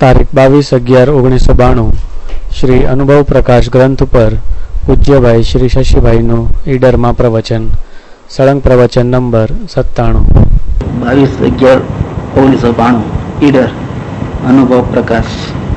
તારીખ 22/11/1992 શ્રી અનુભવ પ્રકાશ ગ્રંથ ઉપર પૂજ્યભાઈ શ્રી શશીભાઈનું ઈડરમાં પ્રવચન, સળંગ પ્રવચન નંબર 97. 22/11/1992 ઈડર અનુભવ પ્રકાશ.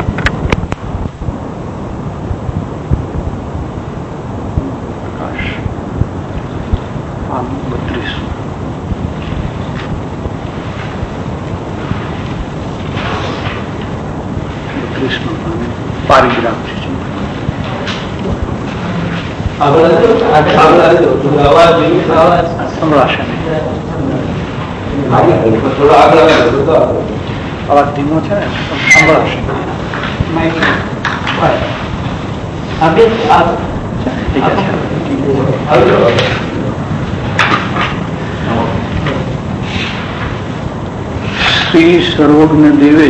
અવાજ ધીમો છે ને, સંભળાશે. શ્રી સર્વજ્ઞ દેવે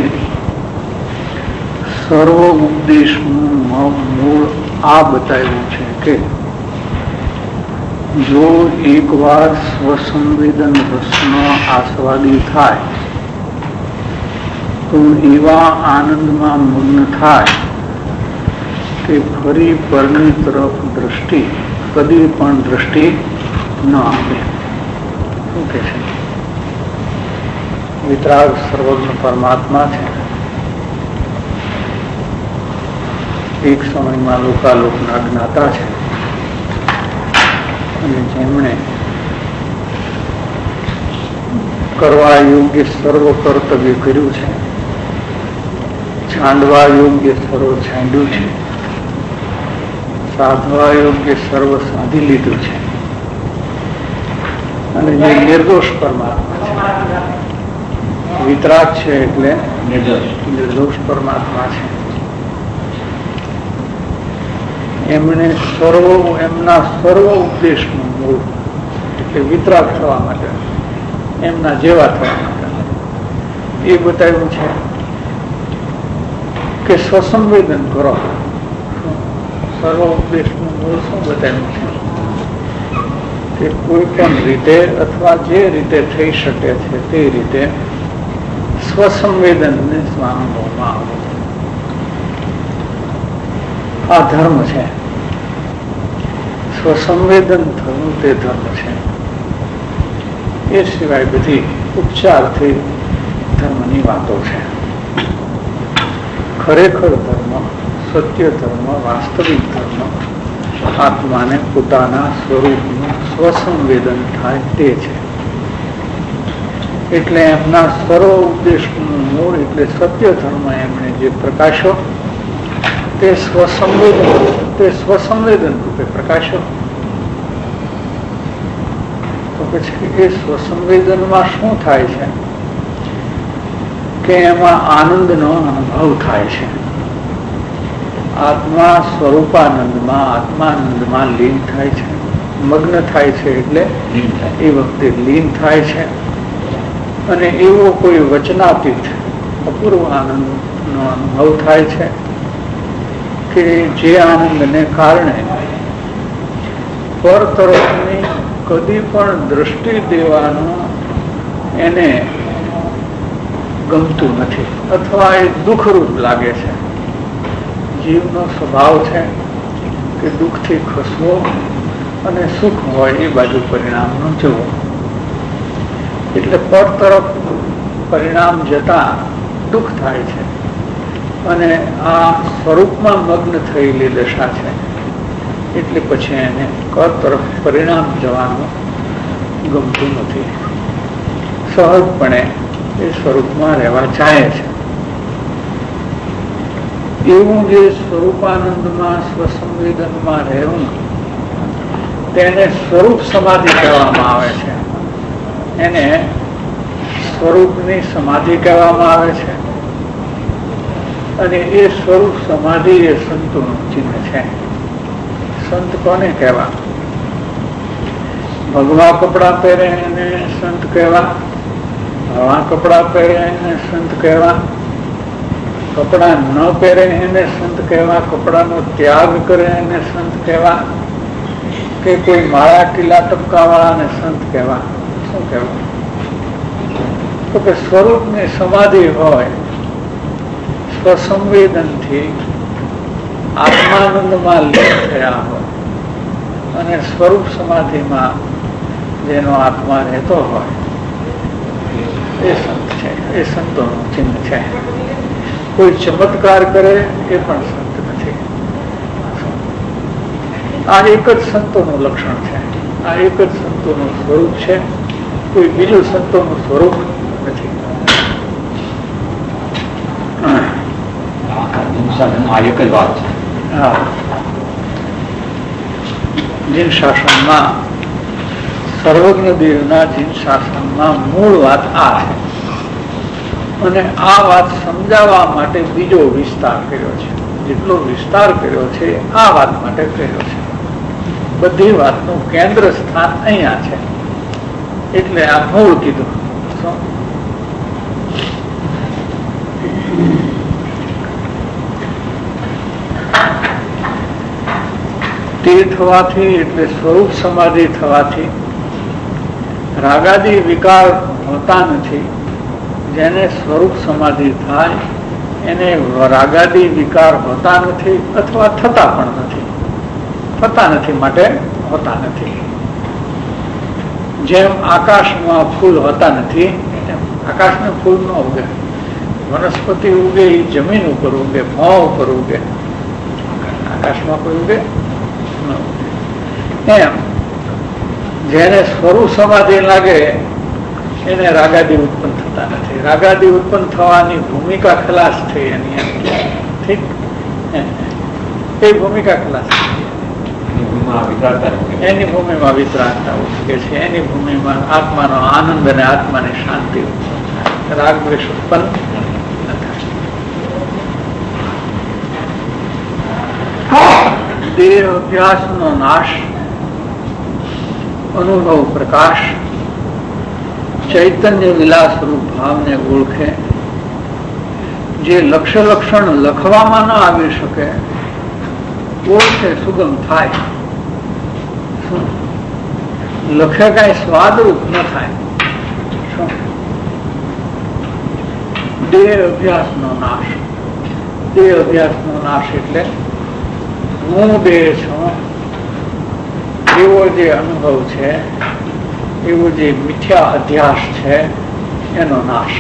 સર્વ ઉપદેશનું મૂળ આ બતાવ્યું છે કે જો એકવાર સ્વસંવેદન રસનો આસ્વાદી થાય તો એવા આનંદમાં મગ્ન થાય કે ફરી પરની તરફ દ્રષ્ટિ કદી પણ દ્રષ્ટિ ન આપે. શું કે છે? વિતરાગ સર્વજ્ઞ પરમાત્મા છે. એક સમયમાં લોકાલોકના જ્ઞાતા છે અને જેમણે કરવા યોગ્ય સર્વ કર્તવ્ય કર્યું છે, છાંડવા યોગ્ય સર્વ છાંડ્યું છે, સાધવા યોગ્ય સર્વ સાધી લીધું છે. અને જે નિર્દોષ પરમાત્મા છે, વિતરાગ છે એટલે નિર્દોષ પરમાત્મા છે. એમણે એમના સર્વ ઉપદેશનું મૂળ એટલે વિતરાગ થવા માટે, એમના જેવા થવા માટે એ બતાવ્યું છે કે સ્વસંવેદન કરો. સર્વ ઉપદેશનું મૂળ શું બતાવ્યું છે કે કોઈ પણ રીતે અથવા જે રીતે થઈ શકે છે તે રીતે સ્વસંવેદનને સ્વાનુભવમાં આવો. આ ધર્મ છે. સ્વસંવેદન થવું તે ધર્મ છે. એ સિવાય બધી ઉપચારથી ધર્મની વાતો છે. ખરેખર ધર્મ, સત્ય ધર્મ, વાસ્તવિક ધર્મ આત્માને પોતાના સ્વરૂપનું સ્વસંવેદન થાય તે છે. એટલે એમના સર્વ ઉપદેશનું મૂળ એટલે સત્ય ધર્મ એમણે જે પ્રકાશો તે સ્વસંવેદન રૂપે પ્રકાશો. તો પછી એ સ્વસંવેદનમાં શું થાય છે કે એમાં આનંદનો અનુભવ થાય છે. આત્મા સ્વરૂપાનંદમાં, આત્માનંદમાં લીન થાય છે, મગ્ન થાય છે. એટલે એ વખતે લીન થાય છે અને એવો કોઈ વચનાતીત અપૂર્વ આનંદનો અનુભવ થાય છે કે જે આનંદને કારણે પર તરફની કદી પણ દ્રષ્ટિ દેવાનું એને ગમતું નથી અથવા એ દુઃખરૂપ લાગે છે. જીવનો સ્વભાવ છે કે દુઃખથી ખસવો અને સુખ હોય એ બાજુ પરિણામનું જવું. એટલે પર તરફ પરિણામ જતા દુઃખ થાય છે અને આ સ્વરૂપમાં મગ્ન થયેલી દશા છે. એટલે પછી એને કર તરફ પરિણામ જવાનું ગમતું નથી. સહજપણે એ સ્વરૂપમાં રહેવા ચાહે છે. એવું જે સ્વરૂપાનંદમાં, સ્વસંવેદનમાં રહેવું તેને સ્વરૂપ સમાધિ કહેવામાં આવે છે. એને સ્વરૂપની સમાધિ કહેવામાં આવે છે. અને એ સ્વરૂપ સમાધિ એ સંતોનું ચિહ્ન છે. સંત કોને કહેવા? ભગવા કપડા પહેરે એને સંત કહેવા, હવા કપડા પહેરે એને સંત કહેવા, કપડા ન પહેરે એને સંત કહેવા, કપડાનો ત્યાગ કરે એને સંત કહેવા, કે કોઈ માળા ટીલા ટપકા વાળાને સંત કહેવા. શું કહેવું? તો કે સ્વરૂપની સમાધિ હોય, સ્વસંવેદનથી આત્માનંદમાં લીન થયા હોય અને સ્વરૂપ સમાધિમાં જેનો આત્મા રહેતો હોય એ સંત છે, એ સંતોનું ચિહ્ન છે. કોઈ ચમત્કાર કરે એ પણ સંત નથી. આ એક જ સંતોનું લક્ષણ છે, આ એક જ સંતોનું સ્વરૂપ છે, કોઈ બીજું સંતોનું સ્વરૂપ નથી. આ એક જ વાત છે. હા, જીન શાસનમાં, સર્વજ્ઞ દેવના જીન શાસનમાં મૂળ વાત આ છે. અને આ વાત સમજાવવા માટે બીજો વિસ્તાર કર્યો છે. જેટલો વિસ્તાર કર્યો છે આ વાત માટે કર્યો છે. બધી વાતનું કેન્દ્ર સ્થાન અહીંયા છે, એટલે આ મૂળ કીધું. તે થવાથી એટલે સ્વરૂપ સમાધિ થવાથી રાગાદી વિકાર હોતા નથી. જેને સ્વરૂપ સમાધિ થાય એને રાગાદી વિકાર હોતા નથી અથવા થતા પણ નથી. થતા નથી માટે હોતા નથી. જેમ આકાશમાં ફૂલ હોતા નથી, આકાશમાં ફૂલ ન ઉગે. વનસ્પતિ ઉગે એ જમીન ઉપર ઉગે, મોં ઉપર ઉગે, આકાશમાં કોઈ ઉગે ન ઉગે. એમ જેને સ્વરૂપ સમાધિ લાગે એને રાગાદી ઉત્પન્ન થતા નથી. રાગાદી ઉત્પન્ન થવાની ભૂમિકા ખલાસ થઈ એની. ઠીક, એ ભૂમિકા ખલાસ એની ભૂમિમાં વિતરાગતા ઉઠકે છે. એની ભૂમિમાં આત્માનો આનંદ અને આત્માની શાંતિ રાગ દ્વેષ ઉત્પન્ન ન થાય. દેહ અભ્યાસનો નાશ, અનુભવ પ્રકાશ, ચૈતન્ય વિલાસ રૂપ ભાવને ઓળખે. જે લક્ષ્ય લક્ષણ લખવામાં ન આવી શકે, ઓળખે સુગમ થાય. લખે કઈ સ્વાદરૂપ ન થાય. દેહ અભ્યાસનો નાશ. દેહ અભ્યાસનો નાશ એટલે હું દેહ છું એવો જે અનુભવ છે, એવો જે મિથ્યા અધ્યાસ છે એનો નાશ.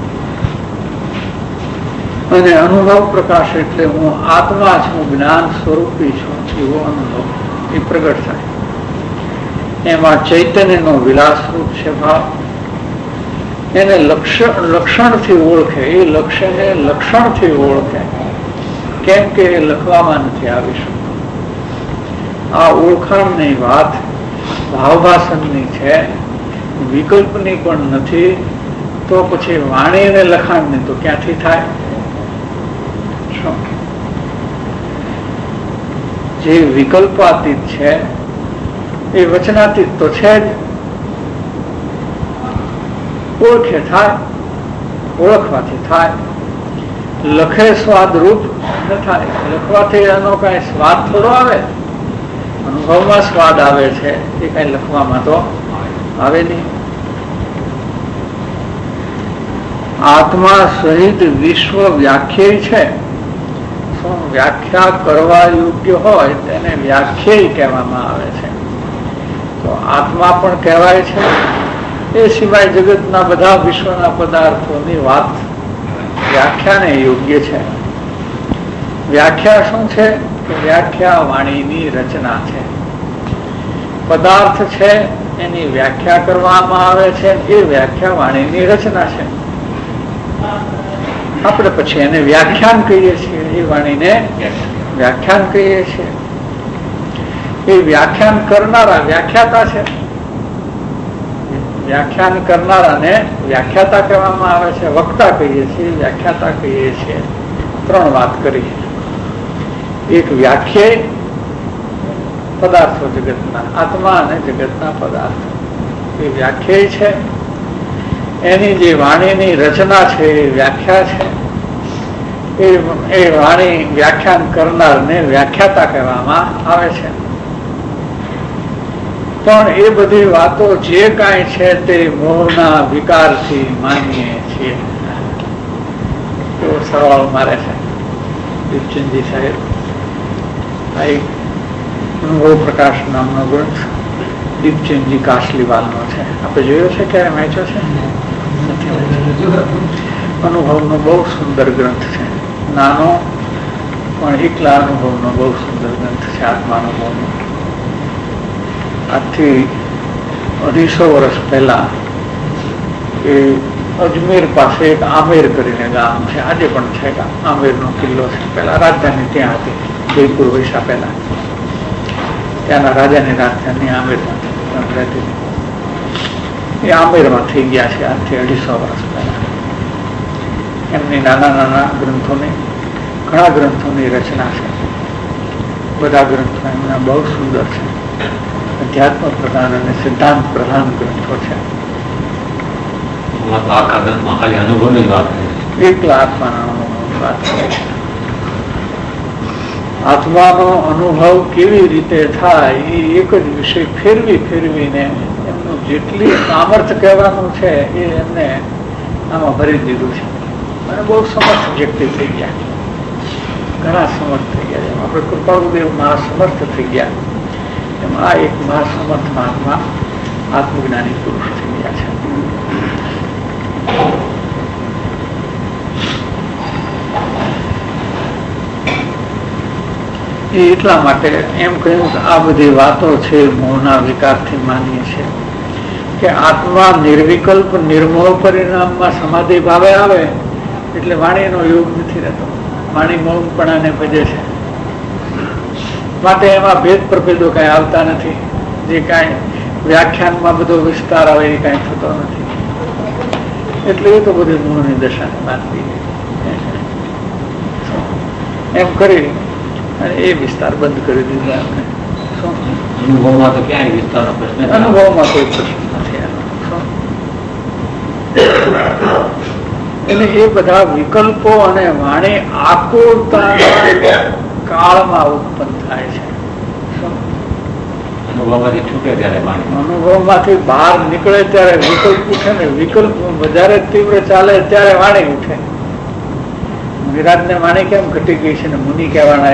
અને અનુભવ પ્રકાશ એટલે હું આત્મા છું, જ્ઞાન સ્વરૂપી છું એવો અનુભવ એ પ્રગટ થાય. એમાં ચૈતન્યનો વિલાસરૂપ છે ભાવ. એને લક્ષણથી ઓળખે. એ લક્ષ્યને લક્ષણથી ઓળખે. કેમ કે એ લખવામાં નથી આવી શકતું. આ ઓળખાણની વાત ભાવભાષણની છે, વિકલ્પની પણ નથી. તો પછી વાણી અને લખાણની તો ક્યાંથી થાય? જે વિકલ્પાતીત છે એ વચનાતીત તો છે જ. ઓળખે થાય, ઓળખવાથી થાય. લખે સ્વાદરૂપ ન થાય. લખવાથી એનો કઈ સ્વાદ થોડો આવે. અનુભવમાં સ્વાદ આવે છે, એ કઈ લખવામાં તો આવે નહીં. આત્મા સહિત વિશ્વ વ્યાખ્યાય છે. શું વ્યાખ્યા કરવા યોગ્ય હોય તેને વ્યાખ્યાય કહેવામાં આવે છે. તો આત્મા પણ કહેવાય છે. એ સિવાય જગતના બધા વિશ્વના પદાર્થોની વાત વ્યાખ્યાને યોગ્ય છે. વ્યાખ્યા શું છે? કે વ્યાખ્યા વાણીની રચના છે. પદાર્થ છે એની વ્યાખ્યા કરવામાં આવે છે. એ વ્યાખ્યા વાણીની રચના છે. આપણે પછી એને વ્યાખ્યાન કહીએ છીએ. એ વાણીને વ્યાખ્યાન કહીએ છીએ. એ વ્યાખ્યાન કરનારા વ્યાખ્યાતા છે. વ્યાખ્યાન કરનારાને વ્યાખ્યાતા કહેવામાં આવે છે. વક્તા કહીએ છીએ, વ્યાખ્યાતા કહીએ છીએ. ત્રણ વાત કરી. એક વ્યાખ્યાય પદાર્થો જગતના, આત્મા અને જગતના પદાર્થો, એ વ્યાખ્યાય છે. એની જે વાણીની રચના છે એ વ્યાખ્યા છે. એ વાણી વ્યાખ્યાન કરનારને વ્યાખ્યાતા કહેવામાં આવે છે. પણ એ બધી વાતો જે કાંઈ છે તે મોહના વિકારથી માનીએ છીએ. એવો સરવાળો મારે છે દીપચંદજી સાહેબ. આ એક અનુભવ પ્રકાશ નામનો ગ્રંથ દીપચંદજી કાસલીવાલનો છે. આપણે જોયો છે ક્યારે વાંચ્યો છે? નથી વાંચ્યો. અનુભવનો બહુ સુંદર ગ્રંથ છે. નાનો પણ એકલા અનુભવનો બહુ સુંદર ગ્રંથ છે. આત્માનુભવનો. આજથી 250 વર્ષ પહેલા એ અજમેર પાસે એક આમેર કરીને ગામ છે, આજે પણ છે. આમેરનો કિલ્લો છે. પેલા રાજધાની ત્યાં હતી, જયપુર વૈસા પહેલા. ત્યાંના રાજાની રાજધાની આમેરમાં રહેતી. એ આમેરમાં થઈ ગયા છે આજથી 250 વર્ષ પહેલા. એમની નાના નાના ગ્રંથોની, ઘણા ગ્રંથોની રચના છે. બધા ગ્રંથો એમના બહુ સુંદર છે. અધ્યાત્મ પ્રધાન અને સિદ્ધાંત પ્રધાન ગ્રંથો છે. એકલા આત્માના અનુભવની વાત છે. આત્માનો અનુભવ કેવી રીતે થાય એ એક જ વિષય ફેરવીને એમનું જેટલી સામર્થ્ય કહેવાનું છે એ એમને આમાં ભરી દીધું છે. અને બહુ સમર્થ વ્યક્તિ થઈ ગયા, ઘણા સમર્થ થઈ ગયા. જેમ આપણે કૃપાળુદેવ મહાસમર્થ થઈ ગયા, એમ આ એક મહાસમર્થ મહાત્મા આત્મજ્ઞાની પુરુષ થઈ ગયા છે. એ એટલા માટે એમ કહ્યું કે આ બધી વાતો છે મોહના વિકારથી માનીએ છીએ કે આત્મા નિર્વિકલ્પ નિર્મોહ પરિણામમાં સમાધિ ભાવે આવે એટલે વાણીનો યોગ નથી રહેતો. વાણી મૌનપણાને ભજે છે. માટે એમાં ભેદ પ્રભેદો કઈ આવતા નથી. જે કાંઈ વ્યાખ્યાનમાં બધો વિસ્તાર આવે એ કાંઈ થતો નથી. એટલે એ તો બધી મોહની દશાને માનવી એમ કરી અને એ વિસ્તાર બંધ કરી દીધો. આપણે અનુભવમાં તો ક્યાંય વિસ્તારનો પ્રશ્ન, અનુભવમાં કોઈ પ્રશ્ન નથી. એટલે એ બધા વિકલ્પો અને વાણી આકુરતા કાળમાં ઉત્પન્ન થાય છે. અનુભવમાંથી છૂટે ત્યારે અનુભવમાંથી બહાર નીકળે ત્યારે વિકલ્પ ઉઠે ને. વિકલ્પ વધારે તીવ્ર ચાલે ત્યારે વાણી ઉઠે. વિરાટને વાણી કેમ ઘટી ગઈ છે ને મુનિ કહેવાના?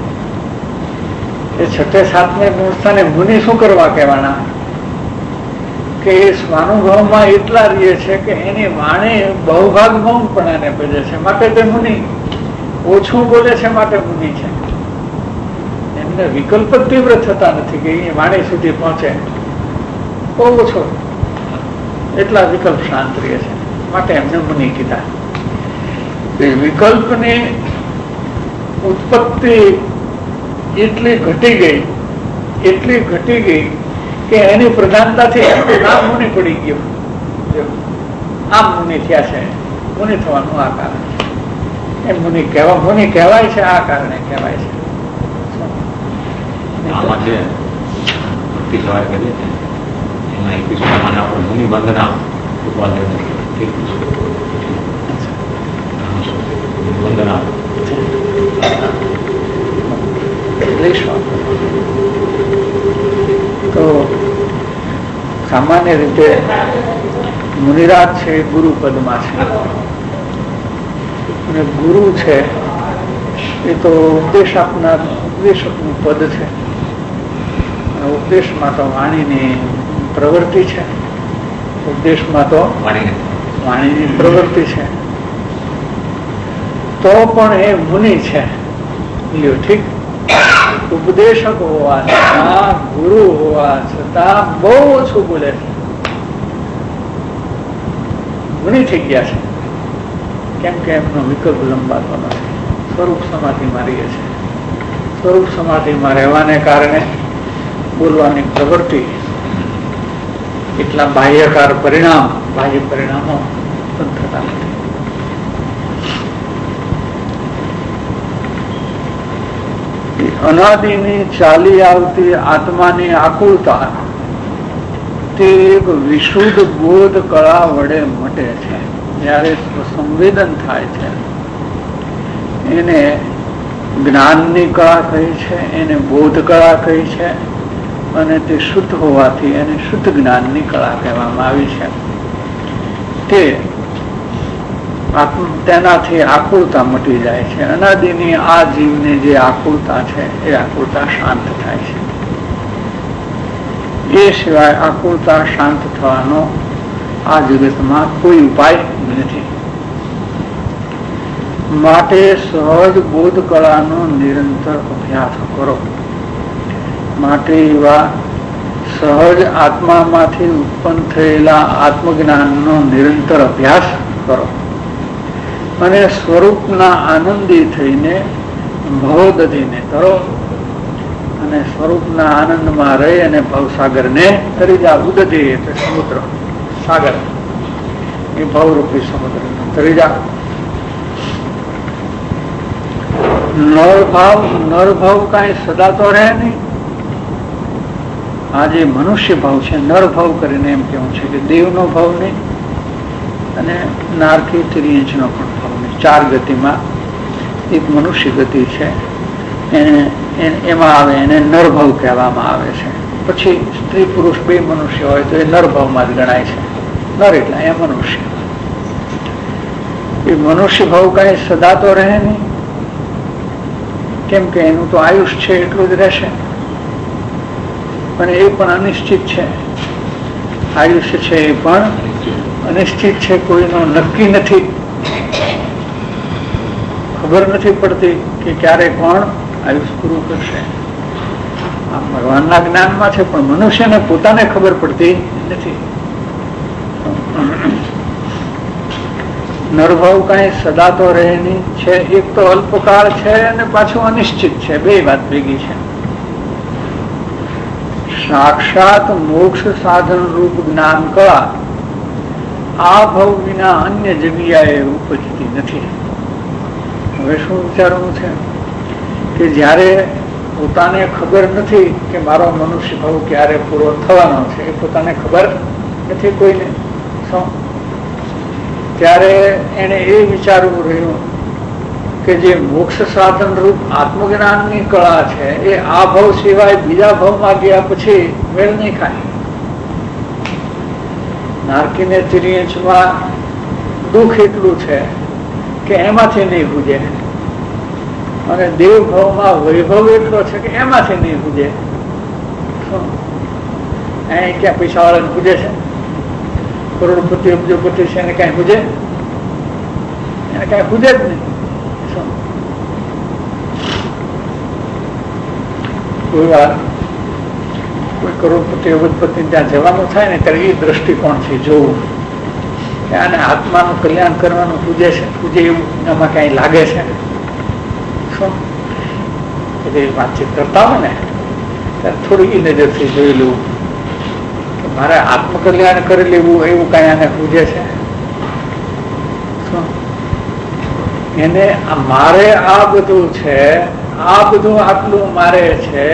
એ 6ઠે 7મે ગુણસ્થાને મુનિ શું કરવા કહેવાના? કે એ સ્વાનુભવમાં એટલા રહે છે કે એની વાણી બહુભાગ મૌનપણાને ભજે છે, માટે તે મુનિ. ઓછું બોલે છે માટે મુનિ છે. એમને વિકલ્પ તીવ્ર થતા નથી કે એ વાણી સુધી પહોંચે. બહુ ઓછો, એટલા વિકલ્પ શાંત રહે છે, માટે એમને મુનિ કીધા. વિકલ્પની ઉત્પત્તિ એટલી ઘટી ગઈ કે એની પ્રધાનતાથી એમનું નામ મુનિ પડી ગયું. આમ મુનિ થયા છે. મુનિ થવાનું આ કારણ છે. એમ મુનિ કહેવાય છે આ કારણે કહેવાય છે. આમાં છે ભક્તિ સવારે કરીએ છીએ એમાં 21 પ્રમાણે આપણે મુનિ બંધના વંદના તો સામાન્ય રીતે મુનિરાજ છે એ ગુરુ પદમાં છે. અને ગુરુ છે એ તો ઉપદેશ આપનાર ઉપદેશકનું પદ છે. ઉપદેશમાં તો વાણીની પ્રવૃત્તિ છે. ઉપદેશમાં તો વાણીની પ્રવૃત્તિ છે. તો પણ એ મુનિ છે. ઠીક, ઉપદેશક હોવા છતાં, ગુરુ હોવા છતાં બહુ ઓછું બોલે છે. મુનિ થઈ ગયા છે. કેમ કે એમનો વિકલ્પ લંબાતો નથી. સ્વરૂપ સમાધિમાં રહે છે. સ્વરૂપ સમાધિમાં રહેવાને કારણે બોલવાની પ્રવૃત્તિ એટલા બાહ્ય પરિણામો ઉત્પન્ન થતા નથી. અનાદિની ચાલી આવતી આત્માની આકુળતા તે એક વિશુદ્ધ બોધ કળા વડે મટે છે. જ્યારે સંવેદન થાય છે એને જ્ઞાનની કળા કહી છે, એને બોધ કળા કહી છે. અને તે શુદ્ધ હોવાથી એને શુદ્ધ જ્ઞાનની કળા કહેવામાં આવી છે. તે તેનાથી આકુળતા મટી જાય છે. અનાદિની આ જીવની જે આકુળતા છે એ આકુળતા શાંત થાય છે. એ સિવાય આકુળતા શાંત થવાનો આ જગતમાં કોઈ ઉપાય નથી. માટે સહજ બોધ કળાનો નિરંતર અભ્યાસ કરો. માટે એવા સહજ આત્મામાંથી ઉત્પન્ન થયેલા આત્મજ્ઞાનનો નિરંતર અભ્યાસ કરો અને સ્વરૂપના આનંદી થઈને ભવદધીને તરો અને સ્વરૂપના આનંદમાં રહી અને ભવસાગરને તરી જાઓ. ઉદધી એટલે સમુદ્ર, સાગર એ ભવરૂપી સમુદ્ર તરી જાઓ. નરભાવ કાંઈ સદા તો રહે નહીં. આ જે મનુષ્ય ભાવ છે, નર ભાવ કરીને એમ કેવું છે કે દેવનો ભાવ નહીં અને નારકી ત્રિયંચનો પણ ભાવ નહીં. 4 ગતિમાં એક મનુષ્ય ગતિ છે, એમાં આવે એને નરભાવ કહેવામાં આવે છે. પછી સ્ત્રી પુરુષ બે મનુષ્ય હોય તો એ નરભાવમાં જ ગણાય છે. નર એટલે એ મનુષ્ય. એ મનુષ્ય ભાવ કાંઈ સદા તો રહે નહીં, કેમ કે એનું તો આયુષ છે એટલું જ રહેશે, અને એ પણ અનિશ્ચિત છે. આયુષ્ય છે એ પણ અનિશ્ચિત છે, કોઈનો નક્કી નથી. ખબર નથી પડતી કે ક્યારે કોણ આયુષ પૂરું કરશે. આ ભગવાનના જ્ઞાનમાં છે, પણ મનુષ્યને પોતાને ખબર પડતી નથી. નરભાવ કાંઈ સદા તો રહે નહીં છે. એક તો અલ્પકાળ છે અને પાછું અનિશ્ચિત છે, બે વાત ભેગી છે. સાક્ષાત મોક્ષ સાધન રૂપ જ્ઞાન કળા આ ભાવ વિના અન્ય જગ્યાએ ઉપજતી નથી. હવે શું વિચારવું છે કે જ્યારે પોતાને ખબર નથી કે મારો મનુષ્ય ભાવ ક્યારે પૂરો થવાનો છે, એ પોતાને ખબર નથી કોઈને, ત્યારે એને એ વિચારવું રહ્યું કે જે મોક્ષ સાધન રૂપ આત્મજ્ઞાનની કળા છે એ આ ભાવ સિવાય બીજા ભાવમાં ગયા પછી મેળ નહીં ખાય. નારકીને તિર્યંચમાં દુઃખ એટલું છે કે એમાંથી નહીં પૂજે, અને દેવ ભાવમાં વૈભવ એટલો છે કે એમાંથી નહીં પૂજે. અહીં ક્યાં પૈસા વાળાને પૂજે છે? કરોડપતિ અબજોપતિ છે એને કઈ પૂજે? એને કઈ પૂજે જ નહીં. કોઈ વાર કોઈ કરોડપતિ અબજપતિ ત્યાં જવાનું થાય ને ત્યારે એ દ્રષ્ટિકોણથી જોવું કે આને આત્માનું કલ્યાણ કરવાનું પૂજે છે, પૂજે એવું એમાં કઈ લાગે છે. શું વાતચીત કરતા હોય ને ત્યારે થોડી એ નજરથી જોઈ લેવું કે મારે આત્મકલ્યાણ કરી લેવું એવું કઈ આને પૂજે છે. શું એને મારે આ બધું છે, આ બધું આટલું મારે છે,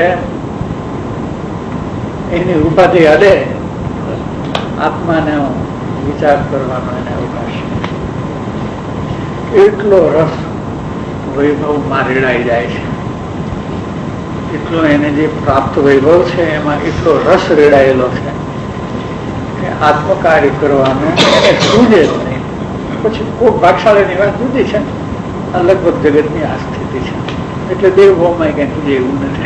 એની ઉપાધિ હદે આત્માને વિચાર કરવાનો એને અવકાશ. એટલો રસ વૈભવમાં રેડાઈ જાય છે, એટલો એને જે પ્રાપ્ત વૈભવ છે એમાં એટલો રસ રેડાયેલો છે કે આત્મકાર્ય કરવાનું એને સૂઝે જ નહીં. પછી કોઈ ભાગશાળીની વાત જુદી છે, આ લગભગ જગતની આ સ્થિતિ છે. એટલે દેવભાવમાં કઈ પૂજે એવું નથી.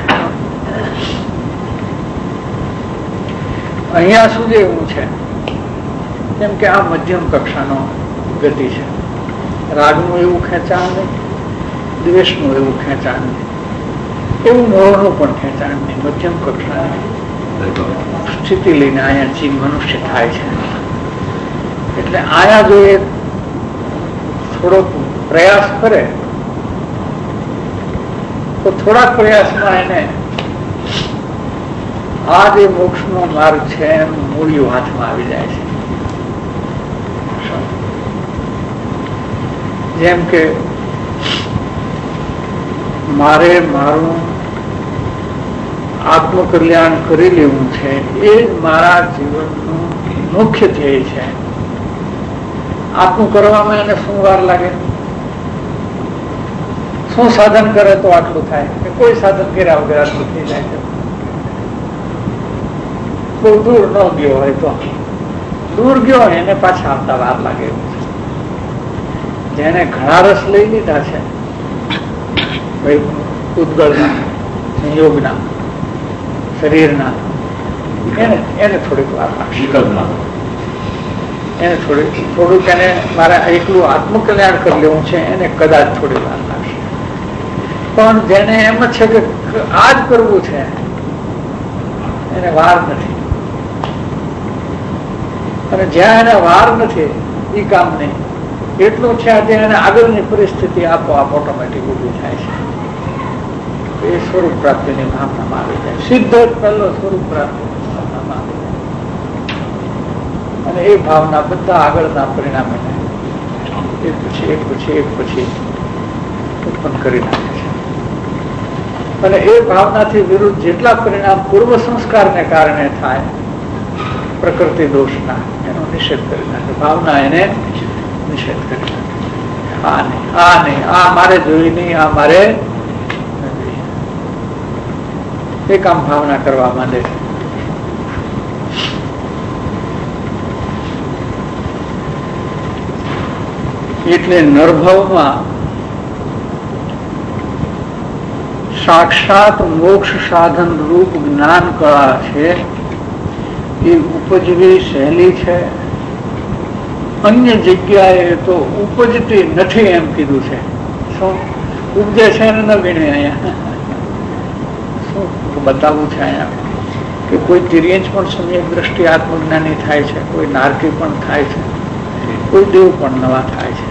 અહીંયા સુધી એવું છે કેમ કે આ મધ્યમ કક્ષાનો ગતિ છે. રાગનું એવું ખેંચાણ નહીં, દ્વેષનું એવું ખેંચાણ નહીં, એવું મોહનું પણ ખેંચાણ નહીં. મધ્યમ કક્ષાની સ્થિતિ લઈને અહીંયા જીવ મનુષ્ય થાય છે. એટલે આયા જો એ થોડોક પ્રયાસ કરે તો થોડાક પ્રયાસમાં એને આ જે મોક્ષનો માર્ગ છે એનું મૂળિયું હાથમાં આવી જાય છે. જેમ કે મારે મારું આત્મકલ્યાણ કરી લેવું છે, એ મારા જીવનનું મુખ્ય ધ્યેય છે. આટલું કરવામાં એને શું વાર લાગે? શું સાધન કરે તો આટલું થાય? કોઈ સાધન કર્યા વગર આટલું થઈ જાય છે. બહુ દૂર ન ગયો હોય તો, દૂર ગયો એને પાછા આવતા વાર લાગે. જેને ઘણા રસ લઈ લીધા છે ઉદ્ગલના, સંયોગના, શરીરના, એને થોડીક વાર લાગશે. એને થોડુંક એને મારે એકલું આત્મકલ્યાણ કરી લેવું છે, એને કદાચ થોડી વાર લાગશે. પણ જેને એમ જ છે કે આ જ કરવું છે, એને વાર નથી. અને જ્યાં એને વાર નથી એ કામ નહીં, એટલું છે આજે એને આગળની પરિસ્થિતિ આપોઆપ ઓટોમેટિક ઊભી થાય છે. એ સ્વરૂપ પ્રાપ્તિની ભાવનામાં આવી જાય. સિદ્ધ જ પહેલો સ્વરૂપ પ્રાપ્તિની ભાવનામાં આવી જાય. અને એ ભાવના બધા આગળના પરિણામે એક પછી એક પછી એક પછી ઉત્પન્ન કરી નાખે છે. અને એ ભાવનાથી વિરુદ્ધ જેટલા પરિણામ પૂર્વ સંસ્કારને કારણે થાય પ્રકૃતિ દોષના, એનો નિષેધ કરી નાખે. ભાવના એને નિષેધ કરી નાખે. આ નહીં, આ મારે જોઈ નહીં, આ મારે એ કામ ભાવના કરવા માંડે છે. એટલે નરભવમાં સાક્ષાત મોક્ષ સાધન રૂપ જ્ઞાન કળા છે એ ઉપજવી સહેલી છે. અન્ય જગ્યાએ તો ઉપજતી નથી એમ કીધું છે. શું ઉપજે છે ને નવીન અહીંયા શું બતાવવું છે અહીંયા કે કોઈ તિર્યંચ પણ સમ્યક દ્રષ્ટિ આત્મજ્ઞાની થાય છે, કોઈ નારકી પણ થાય છે, કોઈ દેવ પણ નવા થાય છે.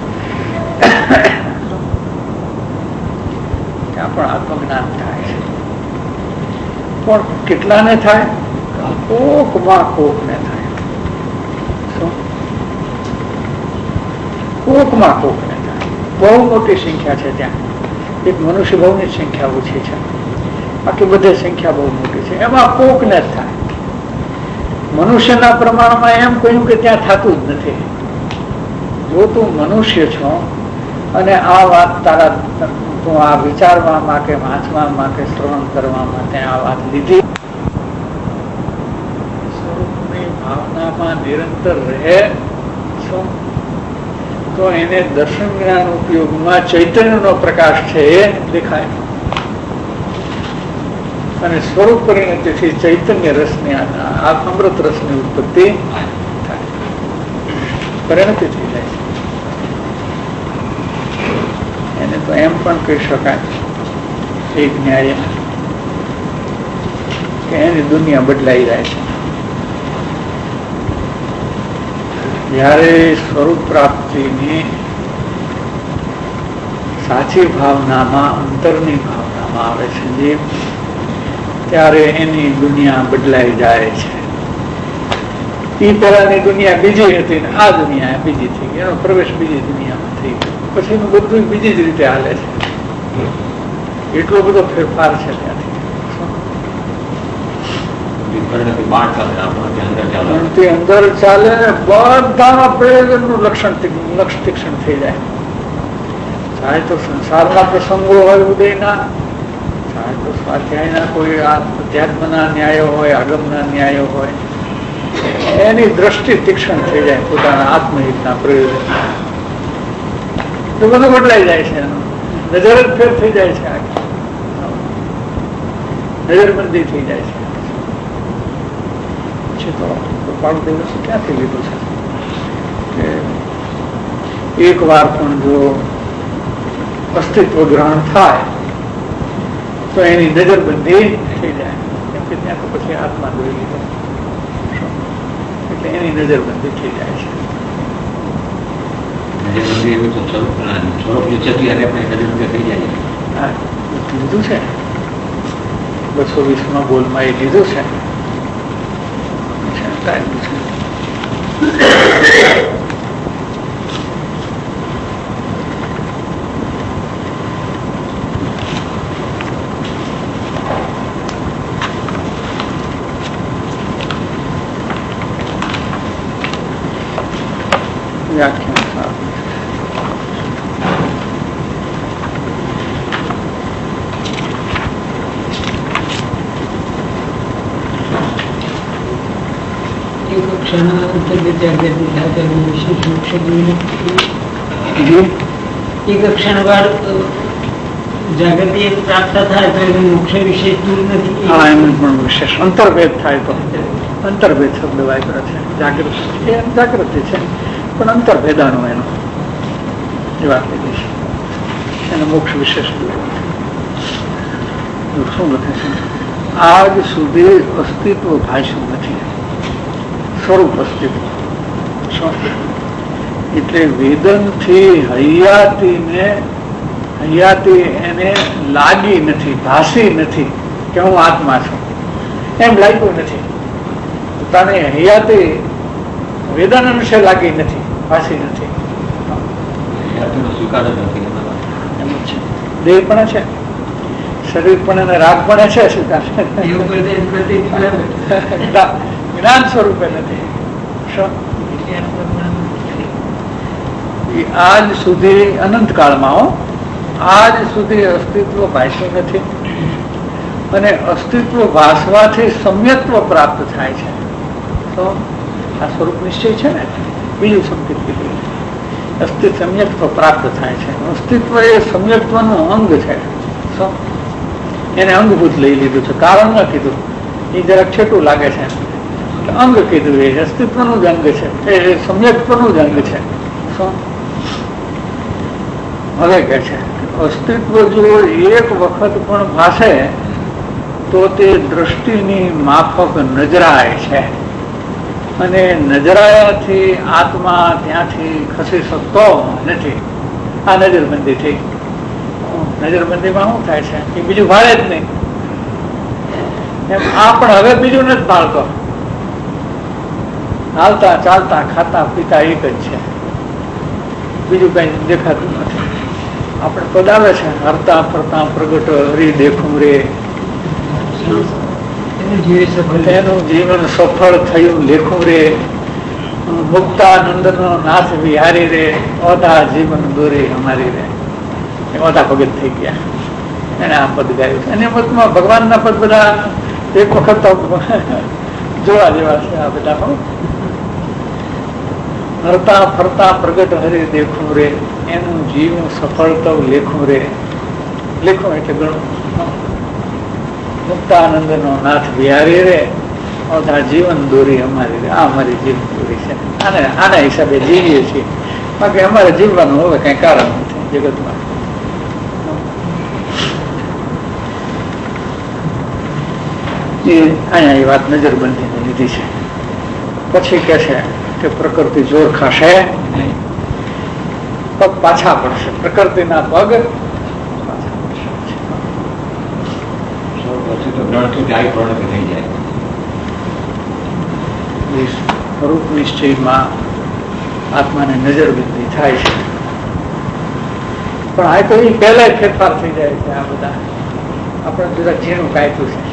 ત્યાં પણ આત્મજ્ઞાન થાય છે. પણ કેટલાને થાય? કોકમાં કોકને થાય. શું? કોકમાં કોકને થાય. બહુ મોટી સંખ્યા છે ત્યાં. એક મનુષ્ય બહુની સંખ્યા ઓછી છે, બાકી બધે સંખ્યા બહુ મોટી છે. એમાં કોકને જ થાય. મનુષ્યના પ્રમાણમાં એમ કહ્યું કે ત્યાં થતું જ નથી. જો તું મનુષ્ય છો અને આ વાત તારા તું આ વિચારવામાં કે વાંચવામાં કે શ્રવણ કરવા માટે આ વાત લીધી, સ્વરૂપની ભાવનામાં નિરંતર રહે છો તો એને દર્શન જ્ઞાન ઉપયોગમાં ચૈતન્યનો પ્રકાશ છે એ દેખાય. અને સ્વરૂપ પરિણતિથી ચૈતન્ય રસની અમૃત રસની ઉત્પત્તિ થાય, પરિણતિ થઈ જાય છે. એને તો એમ પણ કહી શકાય એક ન્યાય કે એની દુનિયા બદલાઈ જાય છે. જ્યારે સ્વરૂપ પ્રાપ્તિની સાચી ભાવનામાં, અંતરની ભાવનામાં આવે છે જીવ, ત્યારે એની દુનિયા બદલાઈ જાય છે. એ પહેલાની દુનિયા બીજી હતી ને આ દુનિયા બીજી થઈ ગઈ. એનો પ્રવેશ બીજી દુનિયામાં થઈ ગયો. પછી એનું બધું બીજી જ રીતે હાલે છે. એટલો બધો ફેરફાર છે ત્યાંથી. અંદર ચાલે ને બધામાં પ્રયોજનનું લક્ષણ તીક્ષ્ણ થઈ જાય. ચાહે તો સંસારના પ્રસંગો હોય ઉદયના, ચાહે તો સ્વાધ્યાયના કોઈ અધ્યાત્મના ન્યાયો હોય, આગમના ન્યાયો હોય, એની દ્રષ્ટિ તીક્ષ્ણ થઈ જાય પોતાના આત્મહિતના પ્રયોજન. તો બધું બદલાઈ જાય છે. નજર જ ફેર થઈ જાય છે. નજરબંધી થઈ જાય છે. પછી તો કૃપાળુ દિવસ ક્યાંથી લીધું છે કે એક વાર પણ જો અસ્તિત્વ ગ્રહણ થાય તો એની નજરબંધી થઈ જાય. કેમ કે ત્યાં તો પછી આત્મા જોઈ લીધો એટલે એની નજરબંધી થઈ જાય છે. લીધું છે 220 બોલમાં એ લીધું છે. એક ક્ષણ વાર જાગૃતિ પ્રાપ્ત થાય તો એનું મુખ્ય વિશેષ દૂર નથી. હા, એનું પણ વિશેષ અંતર્ભેદ થાય તો અંતર્ભેદ શબ્દ વાપરે છે. જાગૃતિ એ જાગૃતિ છે પણ અંતર્ભેદાનો એનો એ વાત લીધી છે. એને મોક્ષ વિશેષ શું લખે છે? આજ સુધી અસ્તિત્વ ભાષ્યું નથી, સ્વરૂપ અસ્તિત્વ. એટલે વેદનથી હૈયાતી એને લાગી નથી, ભાસી નથી કે હું આત્મા છું, એમ લાગ્યું નથી. પોતાને હૈયાતી વેદન અંશે લાગી નથી, ભાસી નથી. એમ છે. દેહ પણ છે, શરીર પણ અને રાગ પણ છે, સ્વીકાર જ્ઞાન સ્વરૂપે નથી. આજ સુધી અનંત કાળમાં આજ સુધી અસ્તિત્વ ભાષ્યું નથી અને અસ્તિત્વ ભાસવાથી સમ્યક્ત્વ પ્રાપ્ત થાય છે. તો આ સ્વરૂપ નિશ્ચય છે ને. બીજું સંકેત કીધું અસ્તિત્વ સમ્યક્ત્વ પ્રાપ્ત થાય છે. અસ્તિત્વ એ સમ્યક્ત્વનું અંગ છે. એને અંગભૂત લઈ લીધું છે, કારણ ન કીધું. એ જરાક છેટું લાગે છે, અંગ કીધું. એ અસ્તિત્વનું જ અંગ છે, એ સમ્યક્ત્વનું જ અંગ છે. હવે કે છે અસ્તિત્વ જો એક વખત પણ ભાષે તો તે દ્રષ્ટિની માફક નજરાય છે અને નજરાયાથી આત્મા ત્યાંથી ખસી શકતો નથી. આ નજરબંધી થઈ. નજરબંધીમાં શું થાય છે કે બીજું ભાળે જ નહીં. એમ આ પણ હવે બીજું નથી ભાળતો. હાલતા ચાલતા ખાતા પીતા એક જ છે, બીજું કઈ દેખાતું નથી. આપણે પદ આવે છે હરતા ફરતા પ્રગટ હરી દેખું રે, એનું જીવન સફળ થયું લેખું રે, મુક્તાનંદ નો નાથ વિહારી રે, ઓધા જીવન દોરી અમારી રે. એ ઓધા ભગત થઈ ગયા. એને આ પદ ગાયું છે. અને મતમાં ભગવાનના પદ બધા એક વખત જોવા જેવા છે. આ બધા પણ હરતા ફરતા પ્રગટ હરે દેખું રે, એનું જીવન સફળ તો લેખું રે. લેખું એટલે ગણું. મુક્તાનંદ નો નાથ બિહારી રે, ઓધા જીવન દોરી અમારી રે. આ અમારી જીવન દોરી છે. આના હિસાબે જીવીએ છીએ. બાકી અમારે જીવવાનું હવે કઈ કારણ નથી જગતમાં. અહીંયા એ વાત નજરબંધીને લીધી છે. પછી કે છે કે પ્રકૃતિ જોર ખાશે, પગ પાછા પડશે. પ્રકૃતિના પગ સ્વરૂપ નિશ્ચયમાં આત્માને નજરબંધી થાય છે. પણ આ તો એ પહેલા ફેરફાર થઈ જાય છે. આ બધા આપણે જરા ઝીણું કાયતું છે.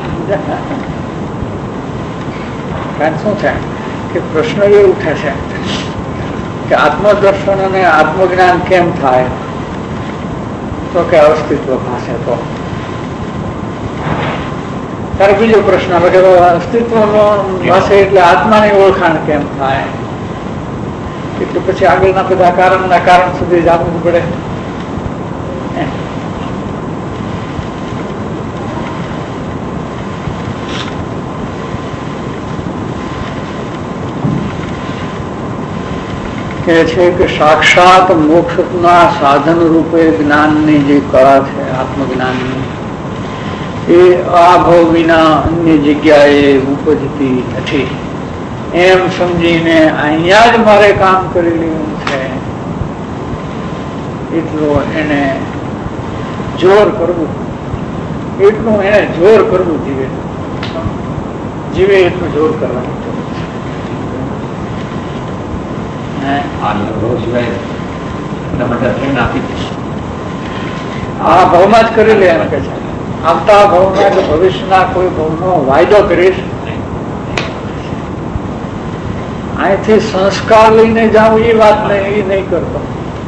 કારણ શું છે કે પ્રશ્ન એ ઉઠે છે કે આત્મદર્શન અને આત્મજ્ઞાન કેમ થાય? તો કે અસ્તિત્વ ભાષે તો. ત્યારે બીજો પ્રશ્ન આવે કે અસ્તિત્વ ભાષે એટલે આત્માની ઓળખાણ કેમ થાય? એટલે પછી આગળના બધા કારણના કારણ સુધી જ આપવું પડે. કહે છે કે સાક્ષાત મોક્ષના સાધન રૂપે જ્ઞાનની જે કળા છે આત્મજ્ઞાનની, એ આ ભાવ વિના અન્ય જગ્યાએ ઉપજતી નથી. એમ સમજીને અહીંયા જ મારે કામ કરી લેવું છે એટલું એને જોર કરવું, એટલું એને જોર કરવું જીવે એટલું જોર કરવાનું. આ ભાવમાં જ કરી લે એમ કે છે. આવતા ભાવમાં કે ભવિષ્યના કોઈ ભાવનો વાયદો કરીશ, અહીંથી સંસ્કાર લઈને જાઉં એ વાત એ નહીં કરતો.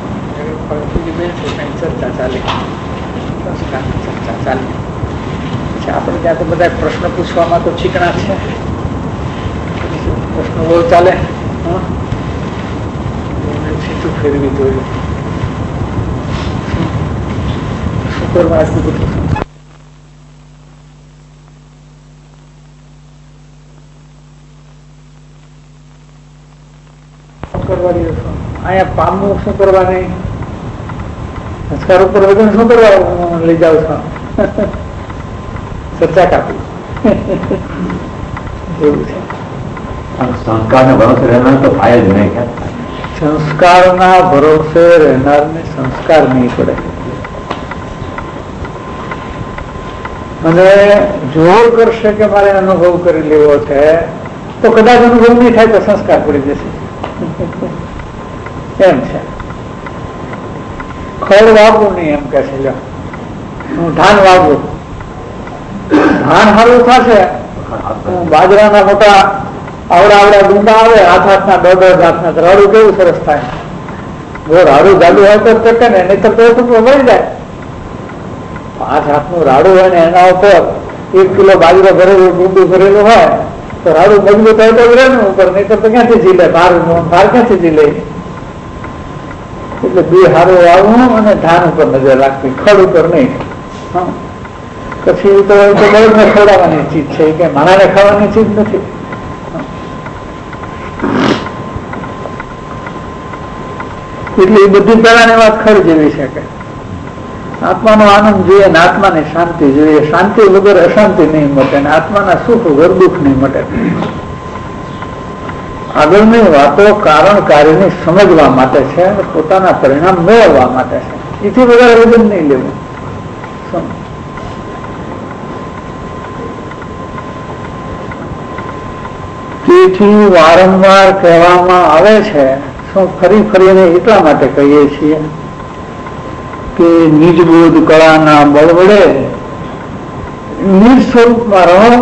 ચર્ચા ચાલી, સંસ્કાર ચર્ચા ચાલી. પછી આપણે ત્યાં તો બધા પ્રશ્ન પૂછવામાં તો ચીકણા છે. પ્રશ્નો બહુ ચાલે. સીધું ફેરવી જોયું ઈશ્વરમાં આટલું બધું કરવાની અહીંયા પામવું શું કરવાની સંસ્કાર ઉપર વજન શું કરવા લઈ જાવ છો ચર્ચા કાપી એવું છે. સંસ્કારને ભરોસે રહેનાર તો થાય જ નહીં. સંસ્કારના ભરોસે રહેનારને સંસ્કાર નહીં પડે અને જોર કરશે કે મારે અનુભવ કરી લેવો છે તો કદાચ અનુભવ નહીં થાય તો સંસ્કાર પડી જશે એમ છે. ખડ વાવવું નહીં એમ કે છે હું ધાન વાવવું ધાન સારું થશે બાજરાના મોટા આવડા ડુંડા આવે હાથના 10 હાથના રાડું કેવું સરસ થાય. જો રાડું જાડું આવતો ટકે ને નહીતર તો મળી જાય. 5 હાથનું રાડું હોય ને એના ઉપર 1 કિલો બાજરો ભરેલું ડુંડું ભરેલું હોય તો રાડું મજબૂત હોય તો રહે ને ઉપર, નહીતર તો ક્યાંથી ઝીલે ભાર ક્યાંથી ઝીલે. એટલે બે હારું વાવવું અને ધાન ઉપર નજર રાખવી, ખડ ઉપર નહીં. પછી તો બળદને ખવડાવવાની ચીજ છે કે માણાને ખાવાની ચીજ નથી. એટલે એ બધી પેલાની વાત ખડ જેવી છે કે આત્માનો આનંદ જોઈએ ને આત્માની શાંતિ જોઈએ. શાંતિ વગર અશાંતિ નહીં મટે ને આત્માના સુખ વગર દુઃખ નહીં મટે. આગળની વાતો કારણ કાર્યની સમજવા માટે છે અને પોતાના પરિણામ મેળવવા માટે છે. એથી વધારે વજન નહીં લેવું. તેથી વારંવાર કહેવામાં આવે છે, શું ફરી ફરીને એટલા માટે કહીએ છીએ કે નિજબોધ કળાના બળ વડે નિજ સ્વરૂપમાં રહો,